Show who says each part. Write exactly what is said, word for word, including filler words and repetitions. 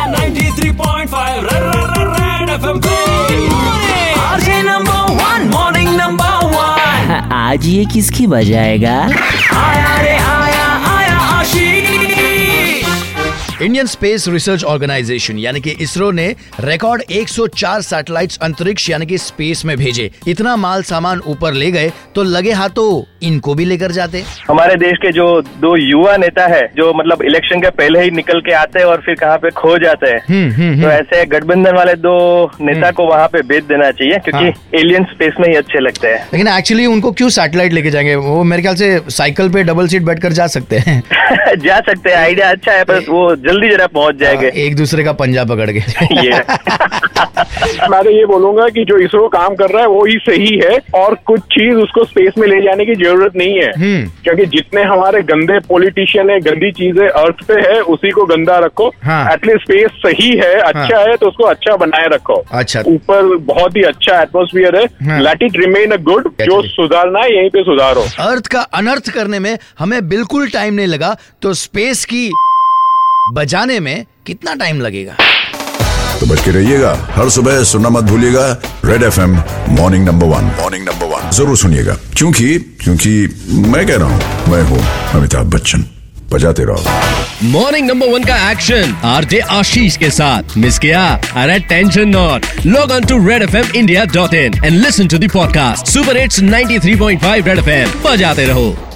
Speaker 1: Ninety three point five Red FM पे RJ number one, morning number one.
Speaker 2: आज ये किसकी बजाएगा?
Speaker 1: आया रे आया आया Ashish.
Speaker 3: Indian Space Research Organisation यानी कि इसरो ने रिकॉर्ड एक सौ चार सैटेलाइट्स अंतरिक्ष यानी कि स्पेस में भेजे। इतना माल सामान ऊपर ले गए तो लगे हाथों इनको भी लेकर जाते।
Speaker 4: हमारे देश के जो दो युवा नेता है जो मतलब इलेक्शन के पहले ही निकल के आते हैं और फिर कहाँ पे खो जाते हैं,
Speaker 3: हम्म, हम्म,
Speaker 4: तो ऐसे गठबंधन वाले दो नेता को वहाँ पे भेज देना चाहिए क्योंकि हाँ। एलियन स्पेस में ही अच्छे लगते हैं।
Speaker 3: लेकिन एक्चुअली उनको क्यों सैटेलाइट लेके जाएंगे? वो मेरे ख्याल से साइकिल पे डबल सीट बैठकर जा सकते हैं।
Speaker 4: जा सकते हैं, आइडिया अच्छा है, पर वो जल्दी जरा पहुंच जाएंगे
Speaker 3: एक दूसरे का पंजा पकड़ के।
Speaker 4: ये
Speaker 5: मैं तो ये बोलूंगा कि जो इसरो काम कर रहा है वो ही सही है और कुछ चीज उसको स्पेस में ले जाने की जरूरत नहीं है, क्योंकि जितने हमारे गंदे पॉलिटिशियन है, गंदी चीजें अर्थ पे है, उसी को गंदा रखो। एटलीस्ट स्पेस सही है, अच्छा हाँ। है तो उसको अच्छा बनाए रखो।
Speaker 3: अच्छा,
Speaker 5: ऊपर बहुत ही अच्छा एटमोस्फियर है, हाँ। Let it remain a good. जो सुधारना है यहीं पे सुधारो।
Speaker 3: अर्थ का अनर्थ करने में हमें बिल्कुल टाइम नहीं लगा, तो स्पेस की बजाने में कितना टाइम लगेगा?
Speaker 6: तो बच के रहिएगा, हर सुबह सुनना मत भूलिएगा Red FM morning number one. Morning number one जरूर सुनिएगा, क्योंकि क्योंकि मैं कह रहा हूँ, मैं हूँ अमिताभ बच्चन। बजाते रहो।
Speaker 7: मॉर्निंग नंबर वन का एक्शन आरजे आशीष के साथ मिस किया? अरे tension not, log on to Red F M India dot in and listen to the podcast super hits ninety three point five Red FM. बजाते रहो।